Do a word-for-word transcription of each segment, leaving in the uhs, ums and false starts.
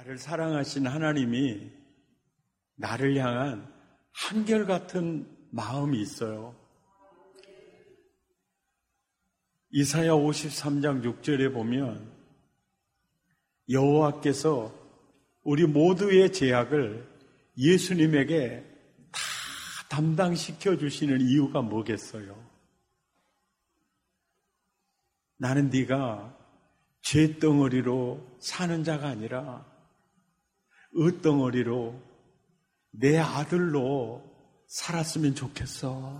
나를 사랑하신 하나님이 나를 향한 한결같은 마음이 있어요. 이사야 오십삼 장 육 절에 보면 여호와께서 우리 모두의 죄악을 예수님에게 다 담당시켜 주시는 이유가 뭐겠어요? 나는 네가 죄덩어리로 사는 자가 아니라 의덩어리로 내 아들로 살았으면 좋겠어.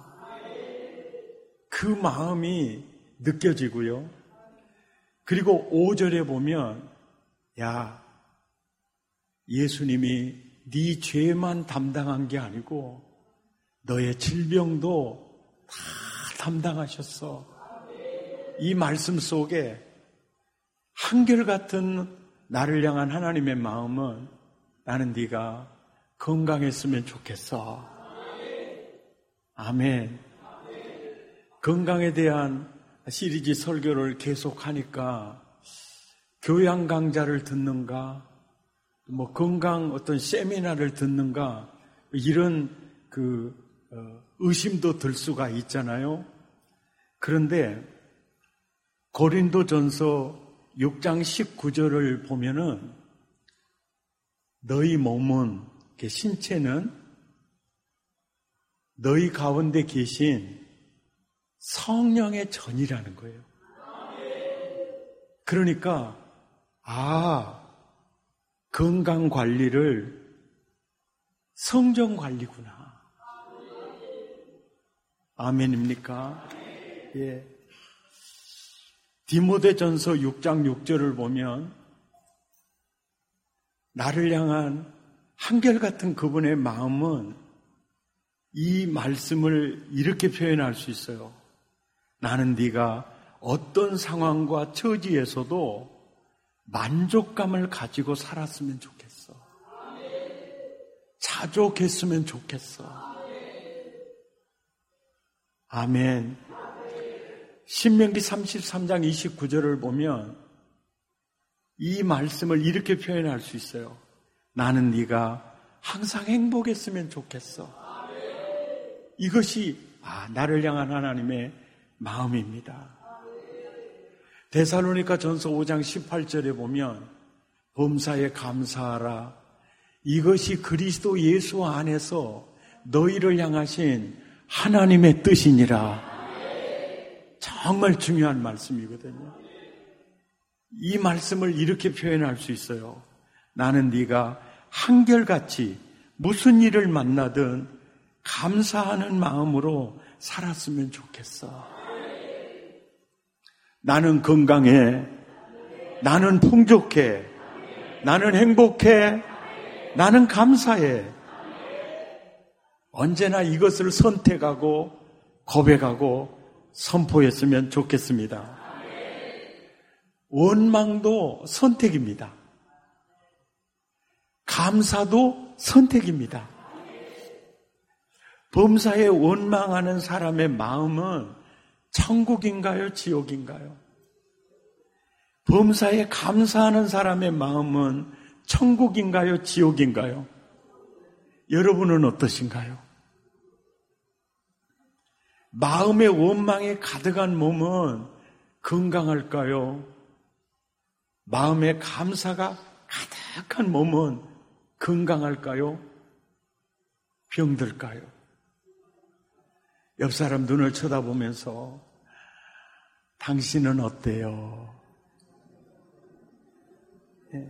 그 마음이 느껴지고요. 그리고 오 절에 보면 야, 예수님이 네 죄만 담당한 게 아니고 너의 질병도 다 담당하셨어. 이 말씀 속에 한결같은 나를 향한 하나님의 마음은 나는 네가 건강했으면 좋겠어. 아멘. 건강에 대한 시리즈 설교를 계속하니까 교양 강좌를 듣는가, 뭐 건강 어떤 세미나를 듣는가 이런 그 의심도 들 수가 있잖아요. 그런데 고린도전서 육 장 십구 절을 보면은 너희 몸은, 신체는 너희 가운데 계신 성령의 전이라는 거예요. 그러니까 아, 건강 관리를 성전 관리구나. 아멘입니까? 예. 디모데전서 육 장 육 절을 보면 나를 향한 한결같은 그분의 마음은 이 말씀을 이렇게 표현할 수 있어요. 나는 네가 어떤 상황과 처지에서도 만족감을 가지고 살았으면 좋겠어. 자족했으면 좋겠어. 아멘. 신명기 삼십삼 장 이십구 절을 보면 이 말씀을 이렇게 표현할 수 있어요. 나는 네가 항상 행복했으면 좋겠어. 이것이 아, 나를 향한 하나님의 마음입니다. 데살로니가 전서 오 장 십팔 절에 보면 범사에 감사하라. 이것이 그리스도 예수 안에서 너희를 향하신 하나님의 뜻이니라. 정말 중요한 말씀이거든요. 이 말씀을 이렇게 표현할 수 있어요. 나는 네가 한결같이 무슨 일을 만나든 감사하는 마음으로 살았으면 좋겠어. 나는 건강해. 나는 풍족해. 나는 행복해. 나는 감사해. 언제나 이것을 선택하고 고백하고 선포했으면 좋겠습니다. 원망도 선택입니다. 감사도 선택입니다. 범사에 원망하는 사람의 마음은 천국인가요? 지옥인가요? 범사에 감사하는 사람의 마음은 천국인가요? 지옥인가요? 여러분은 어떠신가요? 마음의 원망에 가득한 몸은 건강할까요? 마음의 감사가 가득한 몸은 건강할까요? 병들까요? 옆 사람 눈을 쳐다보면서 당신은 어때요? 네.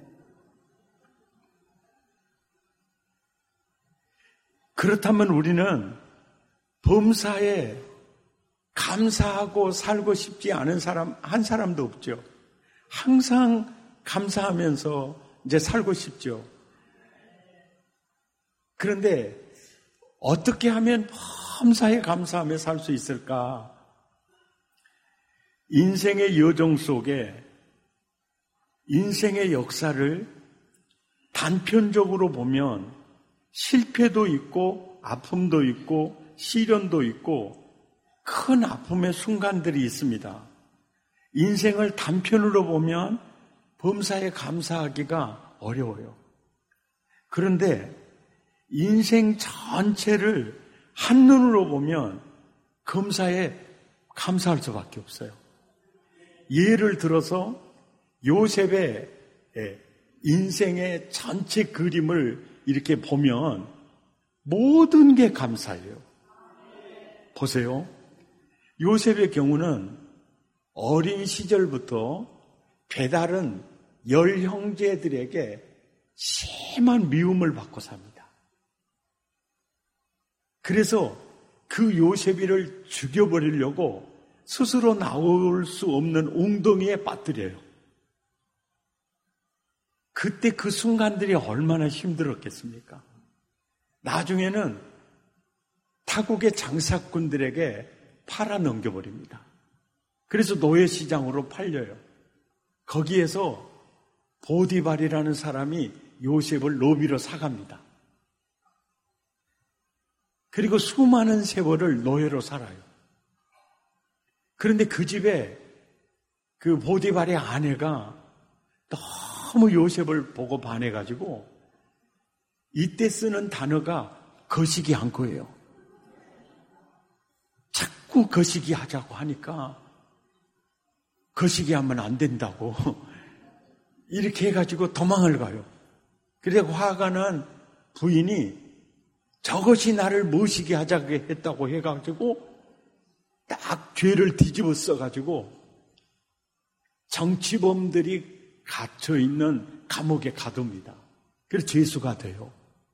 그렇다면 우리는 범사에 감사하고 살고 싶지 않은 사람 한 사람도 없죠. 항상 감사하면서 이제 살고 싶죠. 그런데 어떻게 하면 범사에 감사하며 살 수 있을까? 인생의 여정 속에 인생의 역사를 단편적으로 보면 실패도 있고 아픔도 있고 시련도 있고 큰 아픔의 순간들이 있습니다. 인생을 단편으로 보면 범사에 감사하기가 어려워요. 그런데 인생 전체를 한눈으로 보면 검사에 감사할 수밖에 없어요. 예를 들어서 요셉의 인생의 전체 그림을 이렇게 보면 모든 게 감사해요. 보세요. 요셉의 경우는 어린 시절부터 배달은 열 형제들에게 심한 미움을 받고 삽니다. 그래서 그 요셉이를 죽여버리려고 스스로 나올 수 없는 웅덩이에 빠뜨려요. 그때 그 순간들이 얼마나 힘들었겠습니까? 나중에는 타국의 장사꾼들에게 팔아 넘겨버립니다. 그래서 노예시장으로 팔려요. 거기에서 보디발이라는 사람이 요셉을 노비로 사갑니다. 그리고 수많은 세월을 노예로 살아요. 그런데 그 집에 그 보디발의 아내가 너무 요셉을 보고 반해가지고 이때 쓰는 단어가 거시기 않고예요. 자꾸 거시기 하자고 하니까 거시기 하면 안 된다고 이렇게 해가지고 도망을 가요. 그래서 화가 난 부인이 저것이 나를 모시게 하자고 했다고 해가지고 딱 죄를 뒤집어 써가지고 정치범들이 갇혀있는 감옥에 가둡니다. 그래서 죄수가 돼요.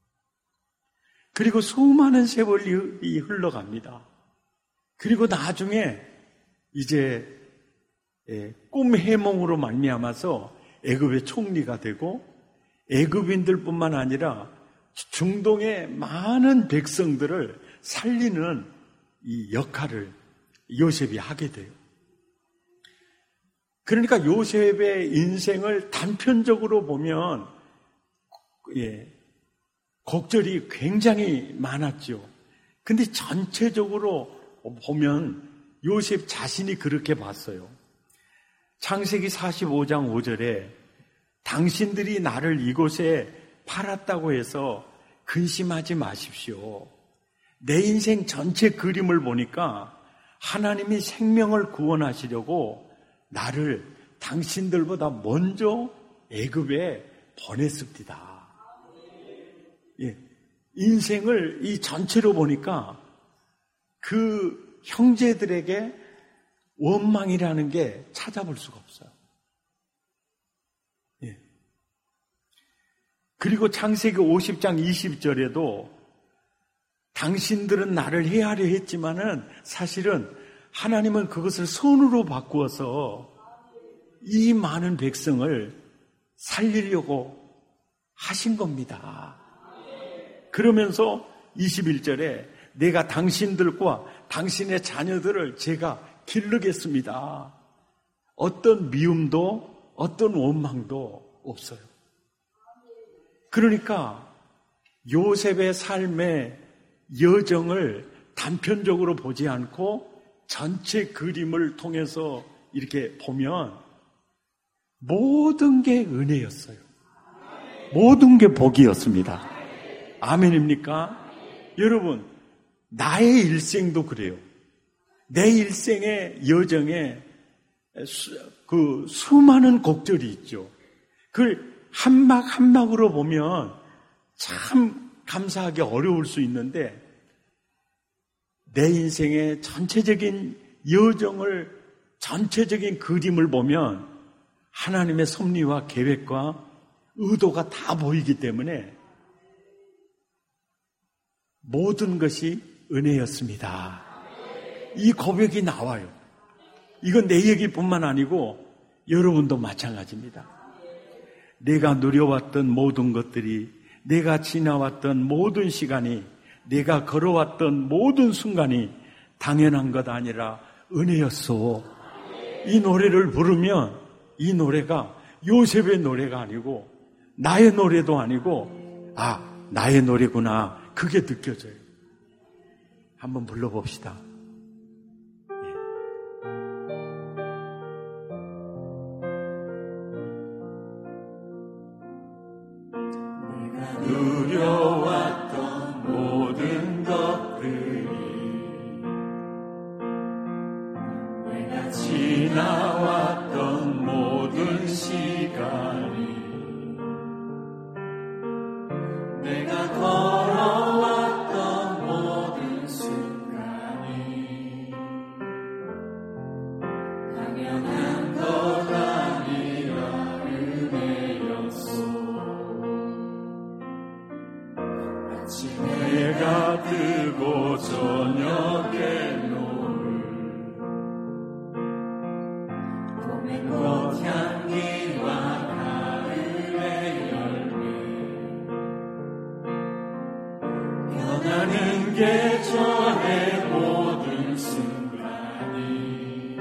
그리고 수많은 세월이 흘러갑니다. 그리고 나중에 이제 꿈 해몽으로 말미암아서 애굽의 총리가 되고 애굽인들뿐만 아니라 중동의 많은 백성들을 살리는 이 역할을 요셉이 하게 돼요. 그러니까 요셉의 인생을 단편적으로 보면 예, 곡절이 굉장히 많았죠. 근데 전체적으로 보면 요셉 자신이 그렇게 봤어요. 창세기 사십오 장 오 절에 당신들이 나를 이곳에 팔았다고 해서 근심하지 마십시오. 내 인생 전체 그림을 보니까 하나님이 생명을 구원하시려고 나를 당신들보다 먼저 애굽에 보냈습니다. 예, 인생을 이 전체로 보니까 그 형제들에게 원망이라는 게 찾아볼 수가 없어요. 예. 그리고 창세기 오십 장 이십 절에도 당신들은 나를 해하려 했지만은 사실은 하나님은 그것을 선으로 바꾸어서 이 많은 백성을 살리려고 하신 겁니다. 그러면서 이십일 절에 내가 당신들과 당신의 자녀들을 제가 기르겠습니다. 어떤 미움도 어떤 원망도 없어요. 그러니까 요셉의 삶의 여정을 단편적으로 보지 않고 전체 그림을 통해서 이렇게 보면 모든 게 은혜였어요. 모든 게 복이었습니다. 아멘입니까? 여러분, 나의 일생도 그래요. 내 일생의 여정에 수, 그 수많은 곡절이 있죠. 그걸 한막 한막으로 보면 참 감사하기 어려울 수 있는데 내 인생의 전체적인 여정을 전체적인 그림을 보면 하나님의 섭리와 계획과 의도가 다 보이기 때문에 모든 것이 은혜였습니다. 이 고백이 나와요. 이건 내 얘기뿐만 아니고 여러분도 마찬가지입니다. 내가 누려왔던 모든 것들이, 내가 지나왔던 모든 시간이, 내가 걸어왔던 모든 순간이 당연한 것 아니라 은혜였소. 이 노래를 부르면 이 노래가 요셉의 노래가 아니고 나의 노래도 아니고 아, 나의 노래구나. 그게 느껴져요. 한번 불러봅시다. 내가 지나왔던 모든 시간이 내가 걸어왔던 모든 순간이 당연한 것 아니라 은혜였소. 아침에 해가 뜨고 저녁에 노을 봄의 꽃향기와 가을의 열매 변하는 계절의 모든 순간이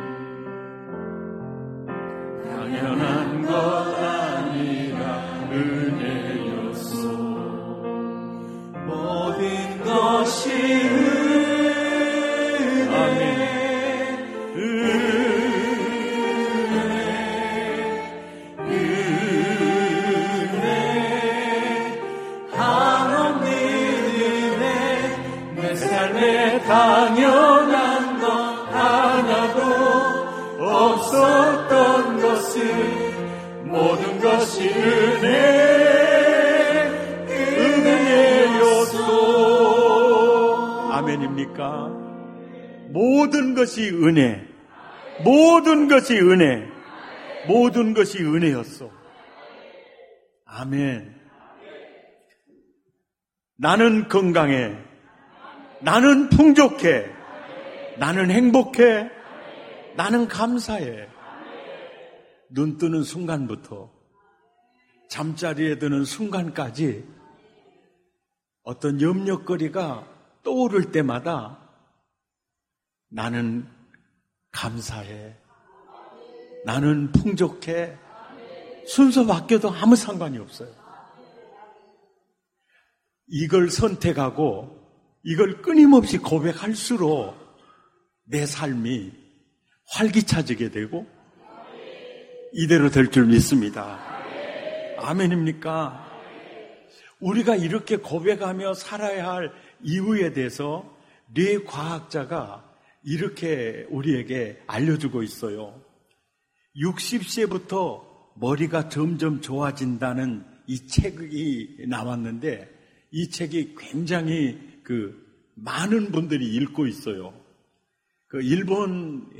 당연한 것 아니라 은혜였소. 모든 것이 은혜, 은혜, 은혜, 한없는 은혜. 내 삶에 당연한 것 하나도 없었던 것은 모든 것이 은혜, 아멘입니까? 모든 것이 은혜, 모든 것이 은혜, 모든 것이 은혜였어. 아멘. 나는 건강해, 나는 풍족해, 나는 행복해, 나는 감사해. 눈 뜨는 순간부터 잠자리에 드는 순간까지 어떤 염려거리가 떠오를 때마다 나는 감사해, 나는 풍족해, 순서 바뀌어도 아무 상관이 없어요. 이걸 선택하고 이걸 끊임없이 고백할수록 내 삶이 활기차지게 되고 이대로 될 줄 믿습니다. 아멘입니까? 우리가 이렇게 고백하며 살아야 할 이유에 대해서 뇌과학자가 이렇게 우리에게 알려주고 있어요. 육십 세부터 머리가 점점 좋아진다는 이 책이 나왔는데 이 책이 굉장히 그 많은 분들이 읽고 있어요. 그 일본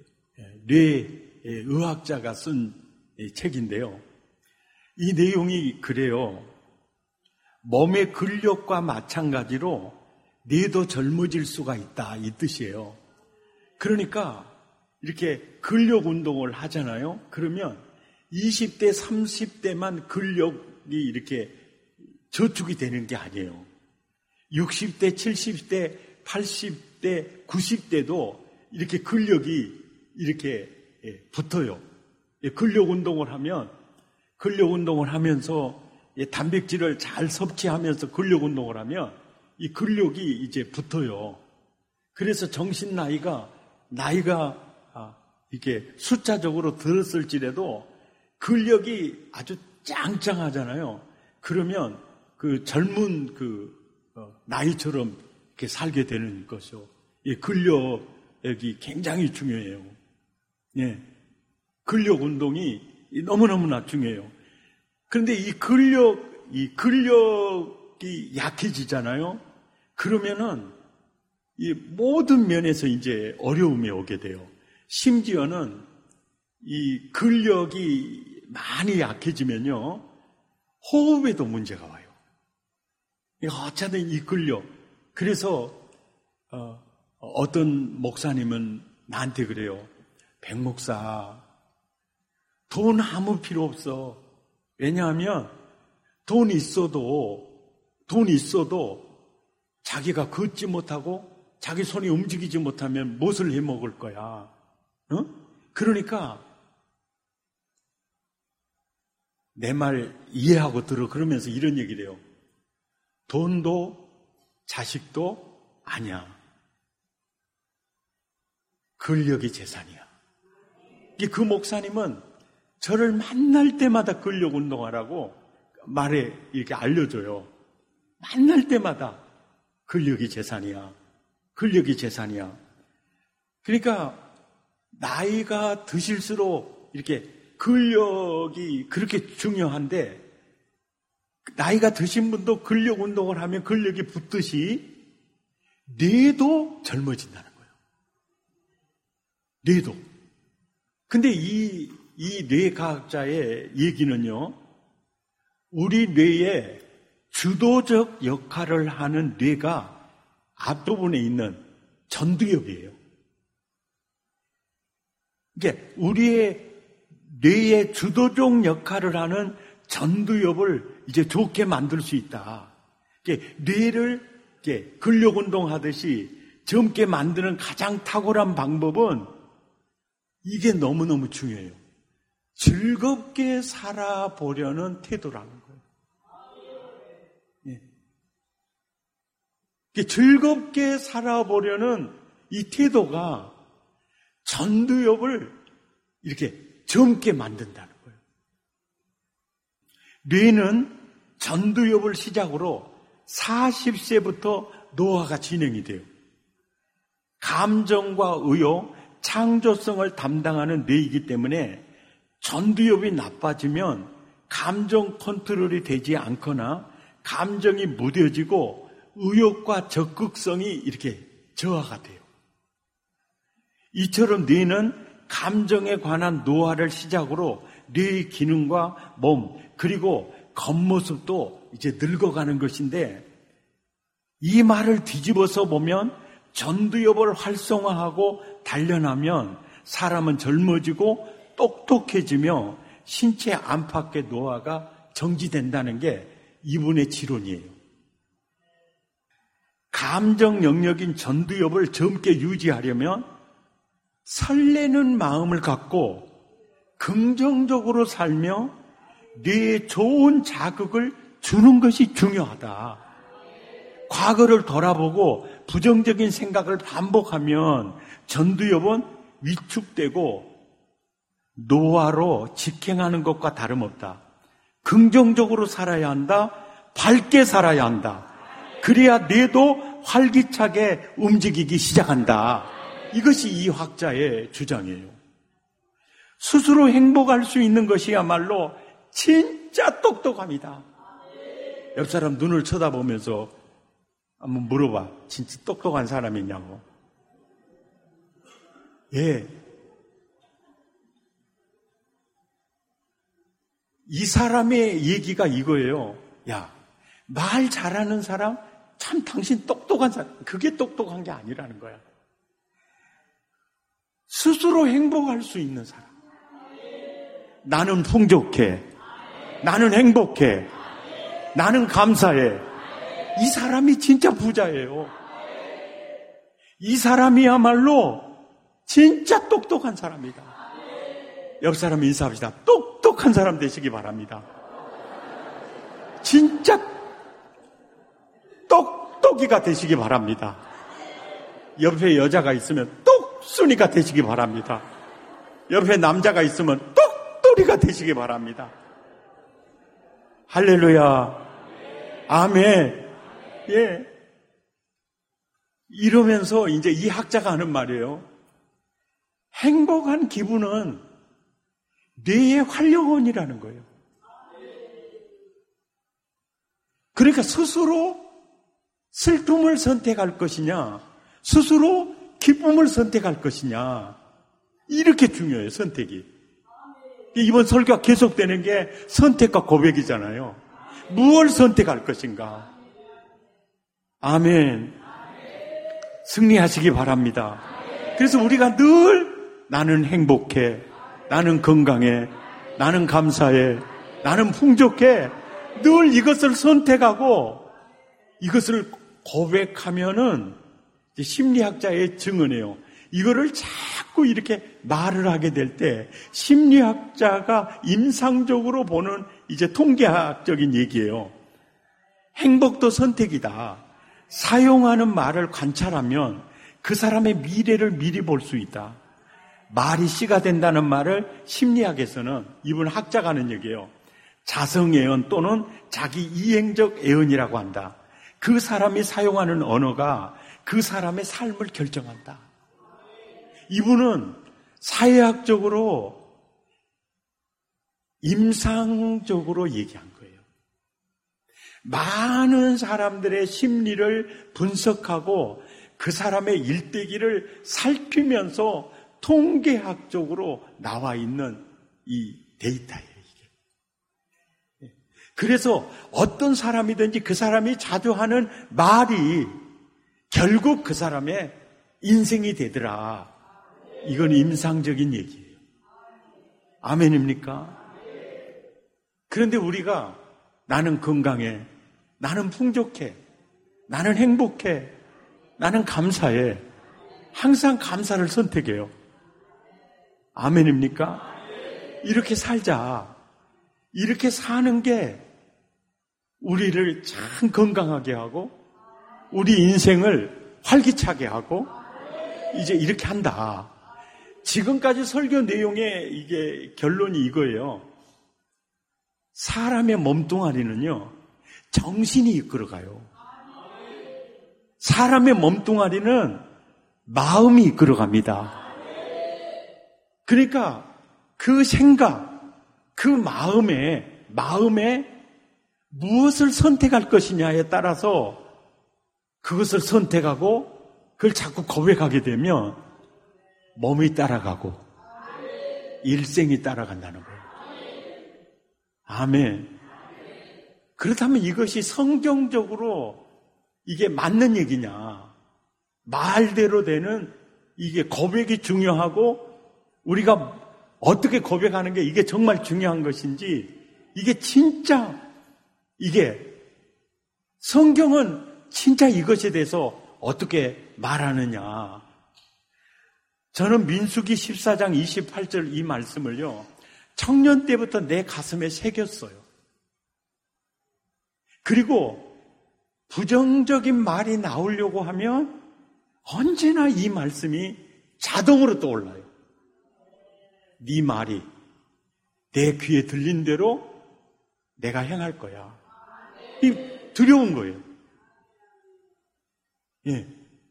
뇌의학자가 쓴 책인데요. 이 내용이 그래요. 몸의 근력과 마찬가지로 뇌도 젊어질 수가 있다, 이 뜻이에요. 그러니까 이렇게 근력 운동을 하잖아요. 그러면 이십 대, 삼십 대만 근력이 이렇게 저축이 되는 게 아니에요. 육십 대, 칠십 대, 팔십 대, 구십 대도 이렇게 근력이 이렇게 붙어요. 근력 운동을 하면, 근력 운동을 하면서 단백질을 잘 섭취하면서 근력 운동을 하면 이 근력이 이제 붙어요. 그래서 정신 나이가 나이가 이렇게 숫자적으로 들었을지라도 근력이 아주 짱짱하잖아요. 그러면 그 젊은 그 나이처럼 이렇게 살게 되는 것이요. 이 근력이 굉장히 중요해요. 예, 근력 운동이 너무너무나 중요해요. 그런데 이 근력, 이 근력이 약해지잖아요. 그러면은 이 모든 면에서 이제 어려움이 오게 돼요. 심지어는 이 근력이 많이 약해지면요, 호흡에도 문제가 와요. 어쨌든 이 근력. 그래서 어, 어떤 목사님은 나한테 그래요. 백 목사, 돈 아무 필요 없어. 왜냐하면 돈 있어도 돈 있어도 자기가 걷지 못하고 자기 손이 움직이지 못하면 무엇을 해 먹을 거야? 어? 그러니까 내 말 이해하고 들어. 그러면서 이런 얘기를 해요. 돈도 자식도 아니야. 근력이 재산이야. 그 목사님은 저를 만날 때마다 근력 운동하라고 말에 이렇게 알려줘요. 만날 때마다 근력이 재산이야. 근력이 재산이야. 그러니까 나이가 드실수록 이렇게 근력이 그렇게 중요한데, 나이가 드신 분도 근력 운동을 하면 근력이 붙듯이 뇌도 젊어진다는 거예요. 뇌도. 근데 이, 이 뇌과학자의 얘기는요, 우리 뇌에 주도적 역할을 하는 뇌가 앞부분에 있는 전두엽이에요. 이게 우리의 뇌의 주도적 역할을 하는 전두엽을 이제 좋게 만들 수 있다. 이게 뇌를 이렇게 근력 운동하듯이 젊게 만드는 가장 탁월한 방법은 이게 너무너무 중요해요. 즐겁게 살아보려는 태도라는 거예요. 예. 이게 즐겁게 살아보려는 이 태도가 전두엽을 이렇게 젊게 만든다는 거예요. 뇌는 전두엽을 시작으로 사십 세부터 노화가 진행이 돼요. 감정과 의욕, 창조성을 담당하는 뇌이기 때문에 전두엽이 나빠지면 감정 컨트롤이 되지 않거나 감정이 무뎌지고 의욕과 적극성이 이렇게 저하가 돼요. 이처럼 뇌는 감정에 관한 노화를 시작으로 뇌의 기능과 몸, 그리고 겉모습도 이제 늙어가는 것인데, 이 말을 뒤집어서 보면 전두엽을 활성화하고 단련하면 사람은 젊어지고 똑똑해지며 신체 안팎의 노화가 정지된다는 게 이분의 지론이에요. 감정 영역인 전두엽을 젊게 유지하려면 설레는 마음을 갖고 긍정적으로 살며 뇌에 좋은 자극을 주는 것이 중요하다. 과거를 돌아보고 부정적인 생각을 반복하면 전두엽은 위축되고 노화로 직행하는 것과 다름없다. 긍정적으로 살아야 한다. 밝게 살아야 한다. 그래야 뇌도 활기차게 움직이기 시작한다. 이것이 이 학자의 주장이에요. 스스로 행복할 수 있는 것이야말로 진짜 똑똑합니다. 옆 사람 눈을 쳐다보면서 한번 물어봐. 진짜 똑똑한 사람이 있냐고. 예. 이 사람의 얘기가 이거예요. 야, 말 잘하는 사람, 참 당신 똑똑한 사람. 그게 똑똑한 게 아니라는 거야. 스스로 행복할 수 있는 사람. 나는 풍족해. 나는 행복해. 나는 감사해. 이 사람이 진짜 부자예요. 이 사람이야말로 진짜 똑똑한 사람이다. 옆 사람 인사합시다. 똑똑한 사람 되시기 바랍니다. 진짜 똑똑이가 되시기 바랍니다. 옆에 여자가 있으면 똑순이가 되시기 바랍니다. 옆에 남자가 있으면 똑돌이가 되시기 바랍니다. 할렐루야. 아멘. 예. 이러면서 이제 이 학자가 하는 말이에요. 행복한 기분은 뇌의 활력원이라는 거예요. 그러니까 스스로 슬픔을 선택할 것이냐, 스스로 기쁨을 선택할 것이냐, 이렇게 중요해요, 선택이. 이번 설교가 계속되는 게 선택과 고백이잖아요. 무엇을 선택할 것인가? 아멘. 승리하시기 바랍니다. 그래서 우리가 늘 나는 행복해, 나는 건강해, 나는 감사해, 나는 풍족해, 늘 이것을 선택하고 이것을 고백하면은 심리학자의 증언이에요. 이거를 자꾸 이렇게 말을 하게 될 때 심리학자가 임상적으로 보는 이제 통계학적인 얘기예요. 행복도 선택이다. 사용하는 말을 관찰하면 그 사람의 미래를 미리 볼 수 있다. 말이 씨가 된다는 말을 심리학에서는 이분 학자가 하는 얘기예요. 자성애언 또는 자기 이행적 애언이라고 한다. 그 사람이 사용하는 언어가 그 사람의 삶을 결정한다. 이분은 사회학적으로 임상적으로 얘기한 거예요. 많은 사람들의 심리를 분석하고 그 사람의 일대기를 살피면서 통계학적으로 나와 있는 이 데이터예요, 이게. 그래서 어떤 사람이든지 그 사람이 자주 하는 말이 결국 그 사람의 인생이 되더라. 이건 임상적인 얘기예요. 아멘입니까? 그런데 우리가 나는 건강해, 나는 풍족해, 나는 행복해, 나는 감사해. 항상 감사를 선택해요. 아멘입니까? 이렇게 살자. 이렇게 사는 게 우리를 참 건강하게 하고 우리 인생을 활기차게 하고 이제 이렇게 한다. 지금까지 설교 내용의 이게 결론이 이거예요. 사람의 몸뚱아리는요, 정신이 이끌어가요. 사람의 몸뚱아리는 마음이 이끌어갑니다. 그러니까 그 생각, 그 마음에, 마음에 무엇을 선택할 것이냐에 따라서 그것을 선택하고 그걸 자꾸 고백하게 되면 몸이 따라가고 일생이 따라간다는 거예요. 아멘. 그렇다면 이것이 성경적으로 이게 맞는 얘기냐? 말대로 되는 이게 고백이 중요하고 우리가 어떻게 고백하는 게 이게 정말 중요한 것인지 이게 진짜 이게 성경은 진짜 이것에 대해서 어떻게 말하느냐? 저는 민수기 십사 장 이십팔 절 이 말씀을요, 청년 때부터 내 가슴에 새겼어요. 그리고 부정적인 말이 나오려고 하면 언제나 이 말씀이 자동으로 떠올라요. 네 말이 내 귀에 들린 대로 내가 행할 거야. 이 두려운 거예요. 예.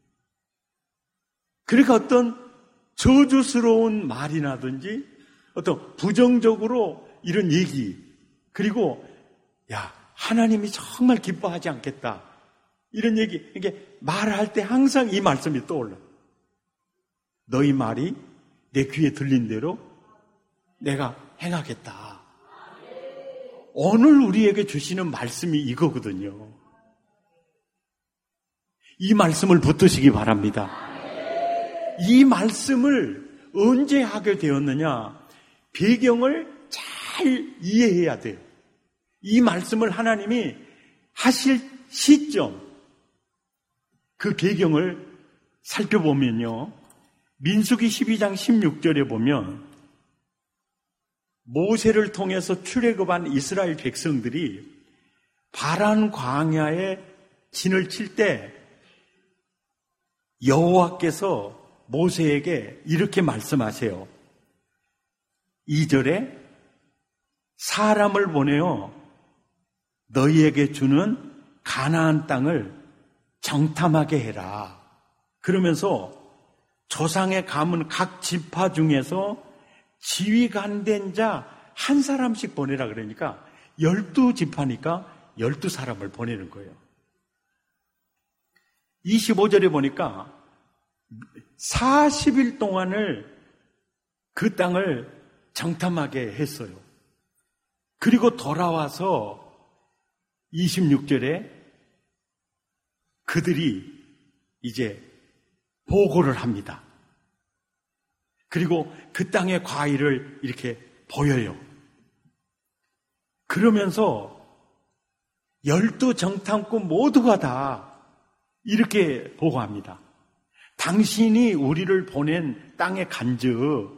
그러니까 어떤 저주스러운 말이라든지 어떤 부정적으로 이런 얘기, 그리고 야, 하나님이 정말 기뻐하지 않겠다, 이런 얘기, 이게 말할 때 항상 이 말씀이 떠올라. 너희 말이 내 귀에 들린 대로 내가 행하겠다. 오늘 우리에게 주시는 말씀이 이거거든요. 이 말씀을 붙드시기 바랍니다. 이 말씀을 언제 하게 되었느냐? 배경을 잘 이해해야 돼요. 이 말씀을 하나님이 하실 시점, 그 배경을 살펴보면요, 민수기 십이 장 십육 절에 보면 모세를 통해서 출애굽한 이스라엘 백성들이 바란 광야에 진을 칠 때 여호와께서 모세에게 이렇게 말씀하세요. 이 절에 사람을 보내어 너희에게 주는 가나안 땅을 정탐하게 해라. 그러면서 조상의 가문 각 지파 중에서 지휘관된 자 한 사람씩 보내라 그러니까 열두 지파니까 열두 사람을 보내는 거예요. 이십오 절에 보니까 사십 일 동안을 그 땅을 정탐하게 했어요. 그리고 돌아와서 이십육 절에 그들이 이제 보고를 합니다. 그리고 그 땅의 과일을 이렇게 보여요. 그러면서 열두 정탐꾼 모두가 다 이렇게 보고합니다. 당신이 우리를 보낸 땅에 간즉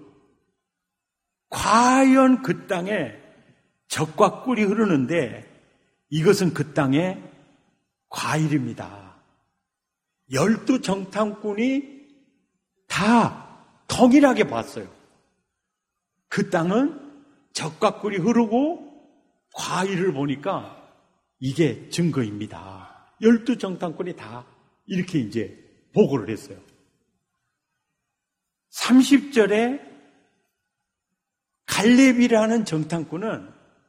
과연 그 땅에 젖과 꿀이 흐르는데 이것은 그 땅의 과일입니다. 열두 정탐꾼이 다 동일하게 봤어요. 그 땅은 젖과 꿀이 흐르고 과일을 보니까 이게 증거입니다. 열두 정탐꾼이 다 이렇게 이제 보고를 했어요. 삼십 절에 갈렙이라는 정탐꾼은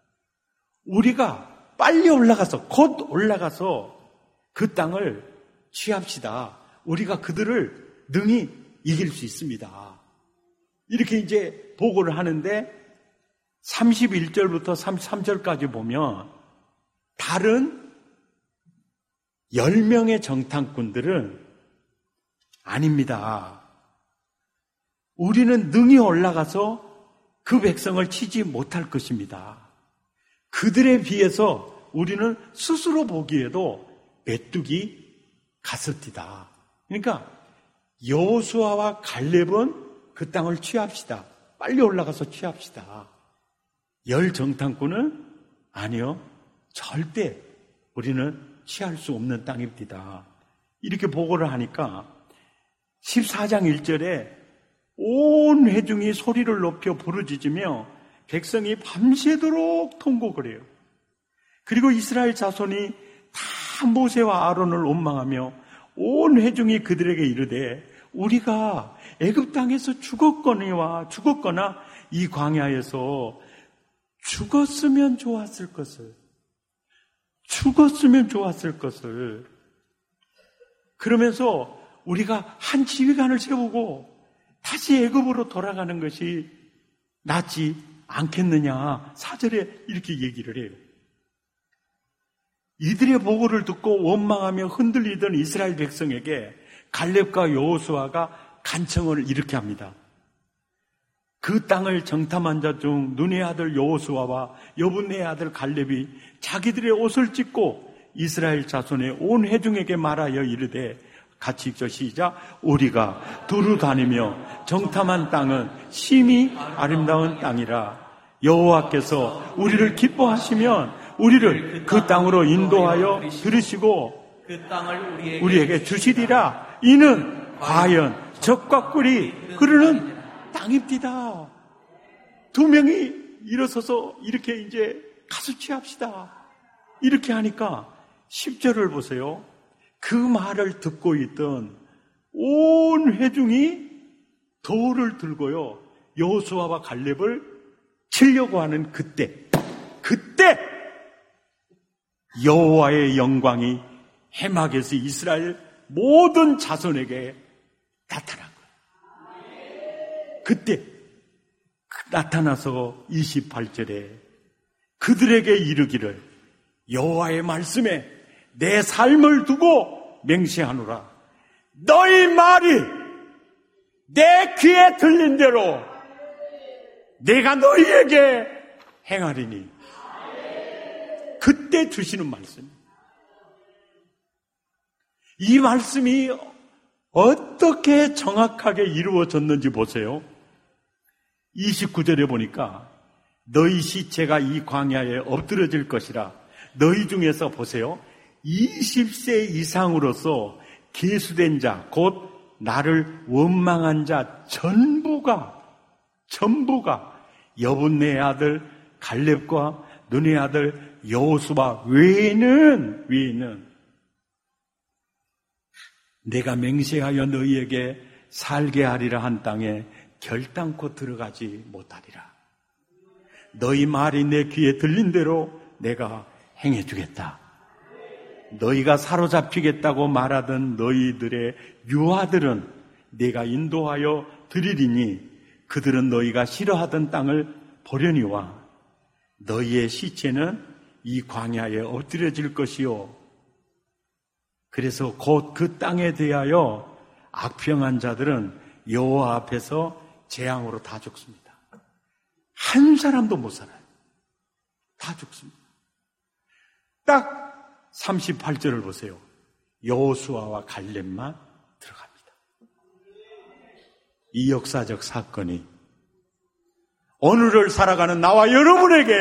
우리가 빨리 올라가서, 곧 올라가서 그 땅을 취합시다. 우리가 그들을 능히 이길 수 있습니다. 이렇게 이제 보고를 하는데 삼십일 절부터 삼십삼 절까지 보면 다른 열 명의 정탐꾼들은 아닙니다. 우리는 능히 올라가서 그 백성을 치지 못할 것입니다. 그들에 비해서 우리는 스스로 보기에도 메뚜기 가스티다. 그러니까 여호수아와 갈렙은 그 땅을 취합시다. 빨리 올라가서 취합시다. 열 정탐꾼은 아니요, 절대 우리는 취할 수 없는 땅입니다. 이렇게 보고를 하니까 십사 장 일 절에 온 회중이 소리를 높여 부르짖으며 백성이 밤새도록 통곡을 해요. 그리고 이스라엘 자손이 다 모세와 아론을 원망하며 온 회중이 그들에게 이르되 우리가 애굽 땅에서 죽었거니와 죽었거나 이 광야에서 죽었으면 좋았을 것을 죽었으면 좋았을 것을 그러면서 우리가 한 지휘관을 세우고 다시 애굽으로 돌아가는 것이 낫지 않겠느냐. 사 절에 이렇게 얘기를 해요. 이들의 보고를 듣고 원망하며 흔들리던 이스라엘 백성에게 갈렙과 여호수아가 간청을 이렇게 합니다. 그 땅을 정탐한 자 중 눈의 아들 여호수아와 여분의 아들 갈렙이 자기들의 옷을 찢고 이스라엘 자손의 온 회중에게 말하여 이르되 같이 읽죠. 시작. 우리가 두루 다니며 정탐한 땅은 심히 아름다운 땅이라. 여호와께서 우리를 기뻐하시면 우리를 그 땅으로 인도하여 들으시고 그 땅을 우리에게, 우리에게 주시리라. 이는 과연 적과 꿀이 흐르는 땅입니다. 두 명이 일어서서 이렇게 이제 가서 취합시다. 이렇게 하니까 십 절을 보세요. 그 말을 듣고 있던 온 회중이 돌을 들고요, 여호수아와 갈렙을 치려고 하는 그때, 그때 여호와의 영광이 해막에서 이스라엘 모든 자손에게 나타난 거예요. 그때 나타나서 이십팔 절에 그들에게 이르기를 여호와의 말씀에 내 삶을 두고 맹세하노라. 너희 말이 내 귀에 들린 대로 내가 너희에게 행하리니. 그때 주시는 말씀. 이 말씀이 어떻게 정확하게 이루어졌는지 보세요. 이십구 절에 보니까 너희 시체가 이 광야에 엎드러질 것이라. 너희 중에서 보세요. 이십 세 이상으로서 계수된 자, 곧 나를 원망한 자 전부가 전부가 여분네 아들 갈렙과 눈의 아들 여호수아 외에는 외에는 내가 맹세하여 너희에게 살게 하리라 한 땅에 결단코 들어가지 못하리라. 너희 말이 내 귀에 들린 대로 내가 행해주겠다. 너희가 사로잡히겠다고 말하던 너희들의 유아들은 내가 인도하여 드리리니 그들은 너희가 싫어하던 땅을 보려니와 너희의 시체는 이 광야에 엎드려질 것이요. 그래서 곧 그 땅에 대하여 악평한 자들은 여호와 앞에서 재앙으로 다 죽습니다. 한 사람도 못 살아요. 다 죽습니다. 딱 삼십팔 절을 보세요. 여호수아와 갈렙만 들어갑니다. 이 역사적 사건이 오늘을 살아가는 나와 여러분에게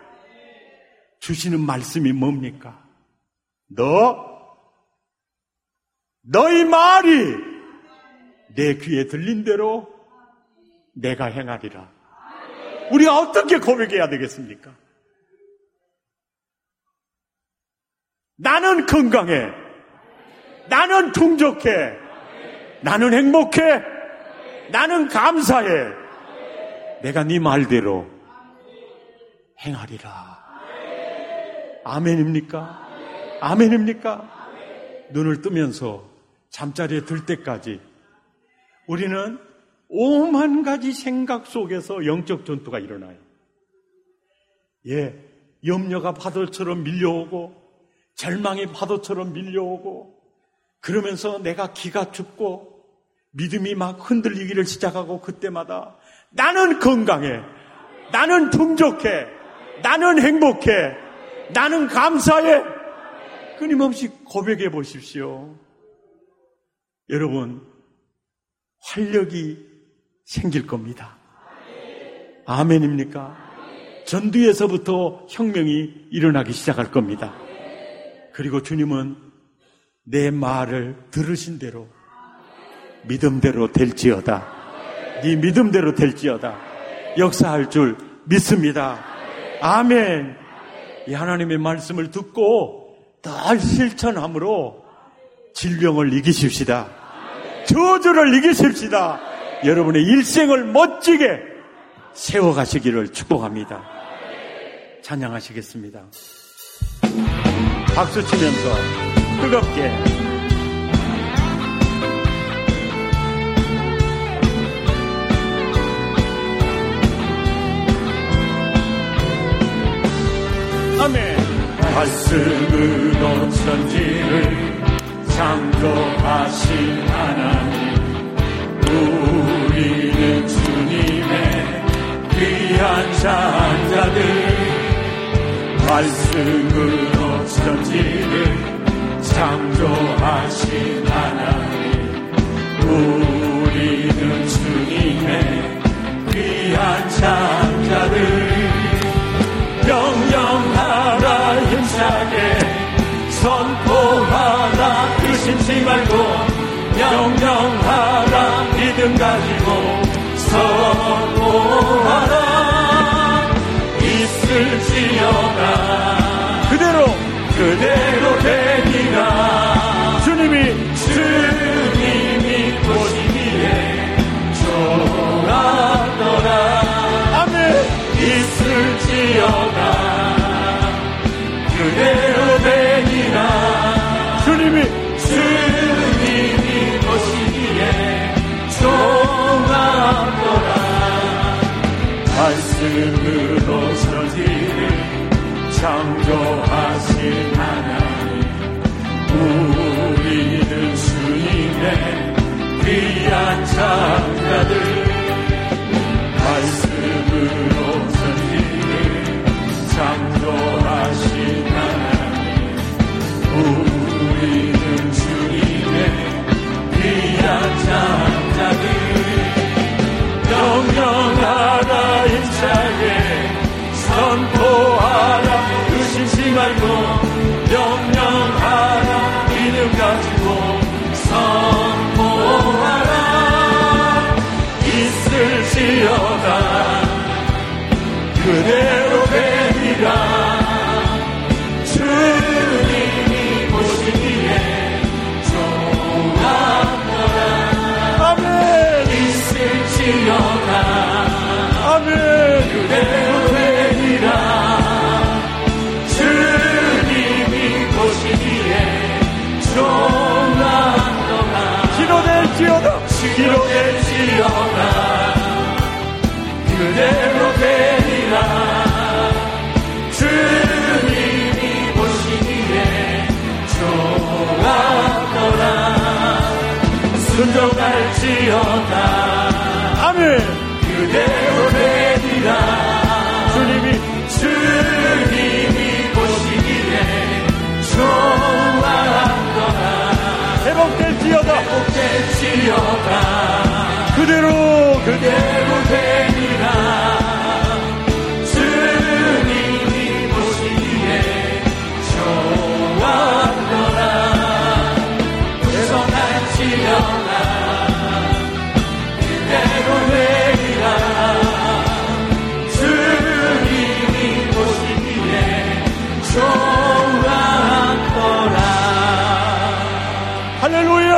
주시는 말씀이 뭡니까? 너 너희 말이 내 귀에 들린 대로 내가 행하리라. 우리가 어떻게 고백해야 되겠습니까? 나는 건강해. 나는 풍족해. 나는 행복해. 나는 감사해. 내가 네 말대로 행하리라. 아멘입니까? 아멘입니까? 눈을 뜨면서 잠자리에 들 때까지 우리는 오만 가지 생각 속에서 영적 전투가 일어나요. 예, 염려가 파도처럼 밀려오고 절망의 파도처럼 밀려오고 그러면서 내가 기가 죽고 믿음이 막 흔들리기를 시작하고 그때마다 나는 건강해, 나는 풍족해, 나는 행복해, 나는 감사해. 끊임없이 고백해 보십시오. 여러분, 활력이 생길 겁니다. 아멘입니까? 전두에서부터 혁명이 일어나기 시작할 겁니다. 그리고 주님은 내 말을 들으신 대로 믿음대로 될지어다. 네 믿음대로 될지어다. 역사할 줄 믿습니다. 아멘. 이 하나님의 말씀을 듣고 늘 실천함으로 질병을 이기십시다. 저주를 이기십시다. 여러분의 일생을 멋지게 세워가시기를 축복합니다. 찬양하시겠습니다. 박수 치면서 뜨겁게 아멘. 말씀으로 천지를 창조하신 하나님, 우리는 주님의 귀한 자녀들. 말씀으로 천지를 창조하신 하나님, 우리는 주님의 귀한 자녀들. 명령하라 힘차게 선포하라 의심치 말고, 명령하라 믿음 가지고 선포하라. 있을지어다 그대로 그대로 되리라. 주님이 주님이 보시기에 좋아하더라. 아멘. 있을지어다 그대로 되리라. 주님이 주님이 보시기에 좋아하더라. 말씀으로 천지를 창조하신 하나님, 우리는 주님의 귀한 자녀들. 말씀으로 천지를 창조하신 하나님, 우리는 주님의 귀한 자녀들. 명령하라 힘차게 선포하라 의심치 말고, 명령하라 믿음 가지고 선포하라. 있을지어다 그대로 되리라. 주님이 보시기에 좋아하더라. 아멘. 있을지어다 아멘. 그대로 되리라. 주님이 보시기에 좋아하더라. 기도될지어다 기도될지어다 그대로 되리라. 주님이 보시기에 좋아하더라. 순종할지어다 아멘. 그대로 되리라. 주님이 주님이 보시기에 좋아하더라. 회복될지어다 회복될지어다 그대로 그대로 되리라. 주님이 보시기에 좋아하더라. 회복할지어다 그대로 되리라. 주님이 보시기에 좋아하더라. 할렐루야.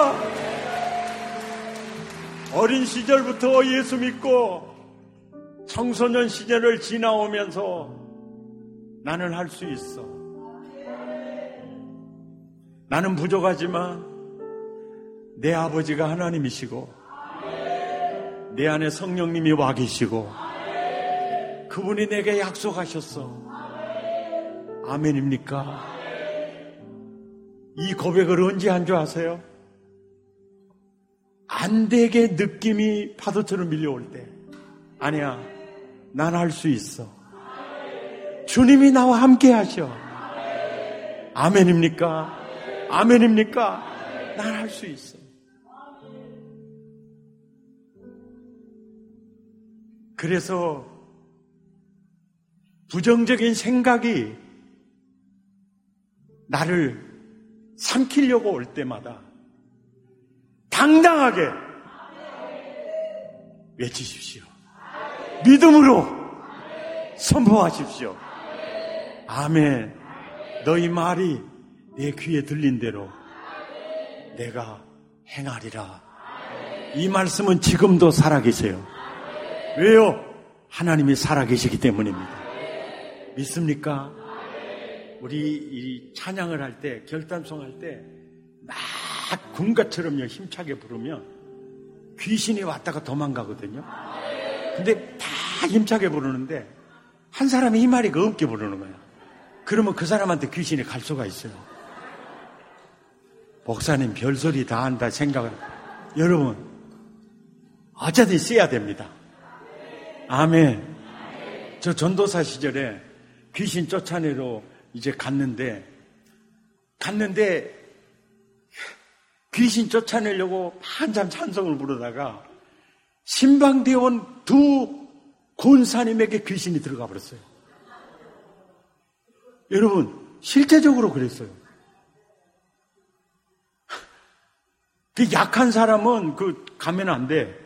어린 시절부터 예수 믿고 청소년 시절을 지나오면서 나는 할 수 있어. 나는 부족하지만 내 아버지가 하나님이시고 내 안에 성령님이 와 계시고 그분이 내게 약속하셨어. 아멘입니까? 이 고백을 언제 한 줄 아세요? 안 되게 느낌이 파도처럼 밀려올 때, 아니야, 난 할 수 있어. 주님이 나와 함께 하셔. 아멘입니까? 아멘입니까? 난 할 수 있어. 그래서 부정적인 생각이 나를 삼키려고 올 때마다 당당하게 외치십시오. 믿음으로 선포하십시오. 아멘. 너희 말이 내 귀에 들린 대로 내가 행하리라. 이 말씀은 지금도 살아계세요. 왜요? 하나님이 살아계시기 때문입니다. 믿습니까? 우리 이 찬양을 할 때, 결단송 할 때 막 군가처럼요 힘차게 부르면 귀신이 왔다가 도망가거든요. 근데 다 힘차게 부르는데 한 사람이 이 말이 엄게 부르는 거예요. 그러면 그 사람한테 귀신이 갈 수가 있어요. 목사님 별소리 다 한다 생각을, 여러분 어쨌든 써야 됩니다. 아멘. 저 전도사 시절에 귀신 쫓아내러 이제 갔는데 갔는데 귀신 쫓아내려고 한참 찬송을 부르다가 신방되어 온 두 권사님에게 귀신이 들어가 버렸어요. 여러분 실제적으로 그랬어요. 그 약한 사람은 그 가면 안 돼.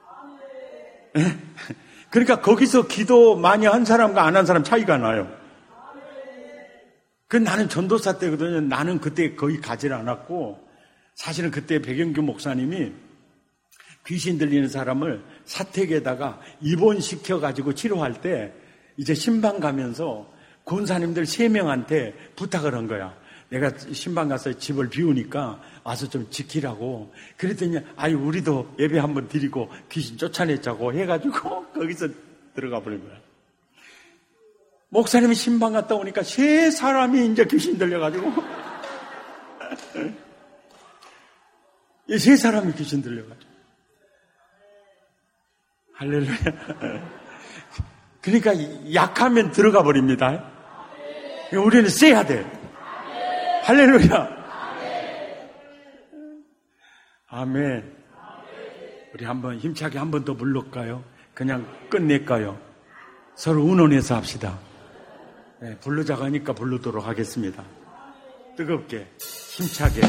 그러니까 거기서 기도 많이 한 사람과 안 한 사람 차이가 나요. 그 나는 전도사 때거든요. 나는 그때 거의 가지를 않았고, 사실은 그때 백영규 목사님이 귀신 들리는 사람을 사택에다가 입원시켜가지고 치료할 때 이제 신방 가면서 권사님들 세 명한테 부탁을 한 거야. 내가 신방 가서 집을 비우니까 와서 좀 지키라고. 그랬더니 아이 우리도 예배 한번 드리고 귀신 쫓아내자고 해가지고 거기서 들어가 버린 거야. 목사님이 신방 갔다 오니까 세 사람이 이제 귀신 들려가지고 이 세 사람이 귀신 들려가지고 할렐루야. 그러니까 약하면 들어가 버립니다. 우리는 써야 돼. 할렐루야. 아멘. 우리 한번 힘차게 한 번 더 불러볼까요? 그냥 끝낼까요? 서로 운원해서 합시다. 네, 부르자고 하니까 부르도록 하겠습니다. 뜨겁게, 힘차게.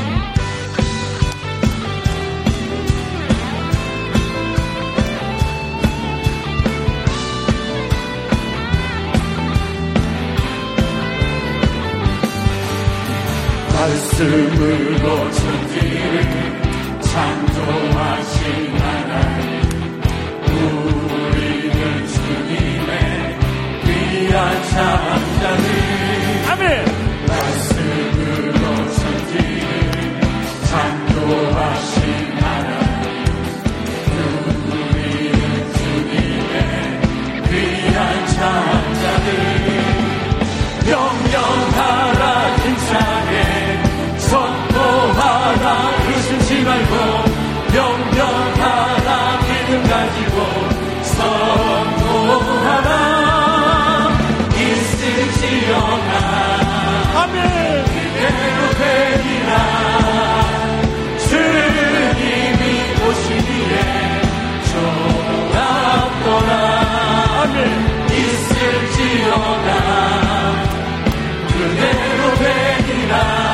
말씀으로 천지를 창조하신 하나님, 우리는 주님의 귀한 창자들. 아멘. 말씀으로 천지를 창조하신 하나님, 우리는 주님의 귀한 창자들. 명령하라 힘차게 선포하라 의심치 말고, 명령하라 믿음 가지고 선포하라 있을지어다. 아멘. 그대로 되리라. 주님이 오시기에 좋았더라. 아멘. 있을지어다. 그대로 되리라.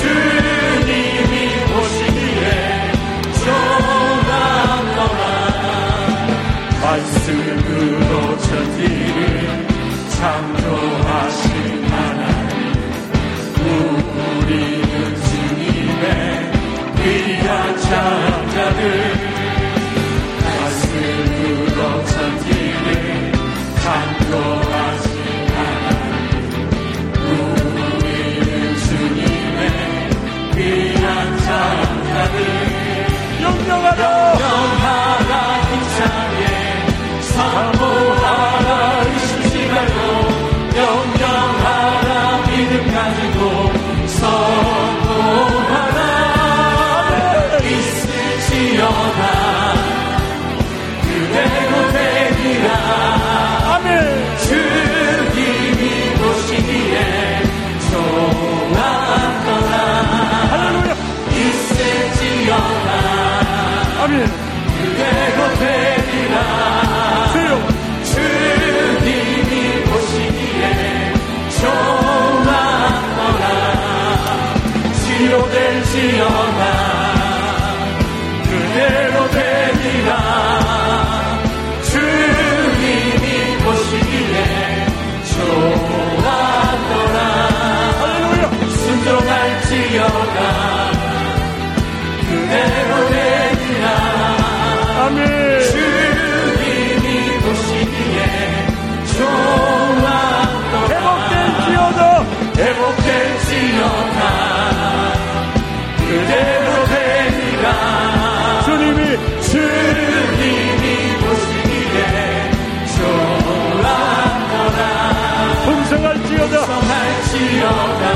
주님이 보시기에 좋았더라. 영영하라 영영하라 힘차게 사모하라 의심치 말고 영영하라 믿음 가지고 선포하라 있을지어다 그대로 되리라 아멘. 주님이 보시기에 좋았더라 할렐루야. 있을지어다 아멘. 그대로 되리라 주여. 주님이 보시기에 좋았더라 치료될지어다 그대로 되리라 주님이 보시기에 좋았더라 할렐루야. 순종할지어다 그대로 되리라 아멘. 주님이 보시기에 좋았더라 회복될지어다. 회복될지어다 그대로 되리라 주님이 주님이 보시기에 좋았더라 풍성할지어다. 성할지어다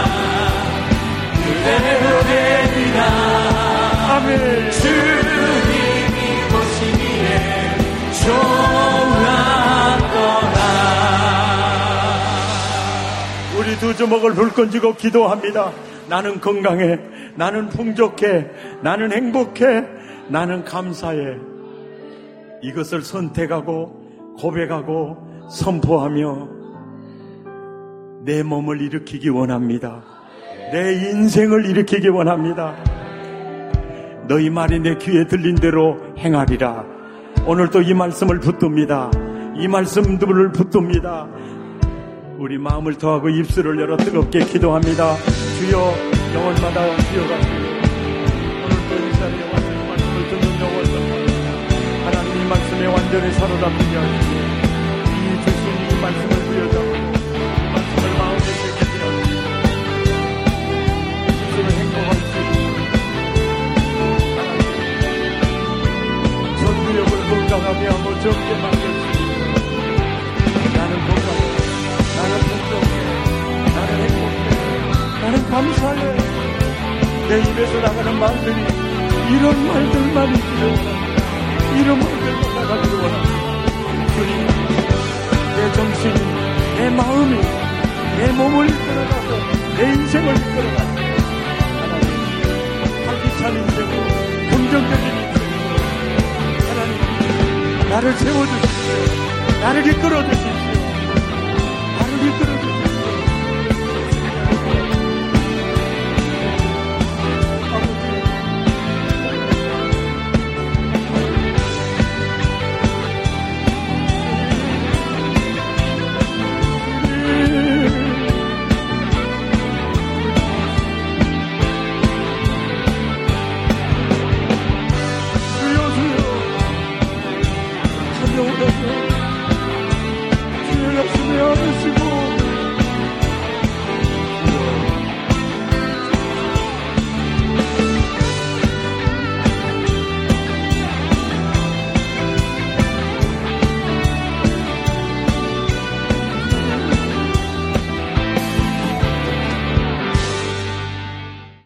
그대로 되리라 아멘. 주님이 보시기에 좋았더라 우리 두 주먹을 불끈 쥐고 기도합니다. 나는 건강해, 나는 풍족해, 나는 행복해, 나는 감사해. 이것을 선택하고 고백하고 선포하며 내 몸을 일으키기 원합니다. 내 인생을 일으키기 원합니다. 너희 말이 내 귀에 들린 대로 행하리라. 오늘도 이 말씀을 붙듭니다. 이 말씀들을 붙듭니다. 우리 마음을 더하고 입술을 열어 뜨겁게 기도합니다. 주여, 영혼마다 기어가시고 오늘도 이 자리에 와서 이 말씀을 듣는 영혼들 하나님 이 말씀에 완전히 사로잡히게 하시고 이 주신 이 말씀을 부여잡고 이 말씀을 마음에 새기게 하시고 스스로 행복할 수 있는 하나님 전구역을 건강하게 하고 적게 만들 수 있는 나는 건강해, 나는 풍족해, 나는 행복해, 나는 감사해. 내 입에서 나가는 말들이 이런 말들만 있기를 원합니다. 이런 말들만 나가기를 원합니다. 주님, 내 정신이, 내 마음이, 내 몸을 이끌어가고 내 인생을 이끌어가고 하나님, 활기찬 인생으로, 긍정적인 인생으로 하나님, 나를 세워주십시오. 나를 이끌어주십시오. 나를 이끌어주십시오. 주여 주여 주여 주여 주여 주여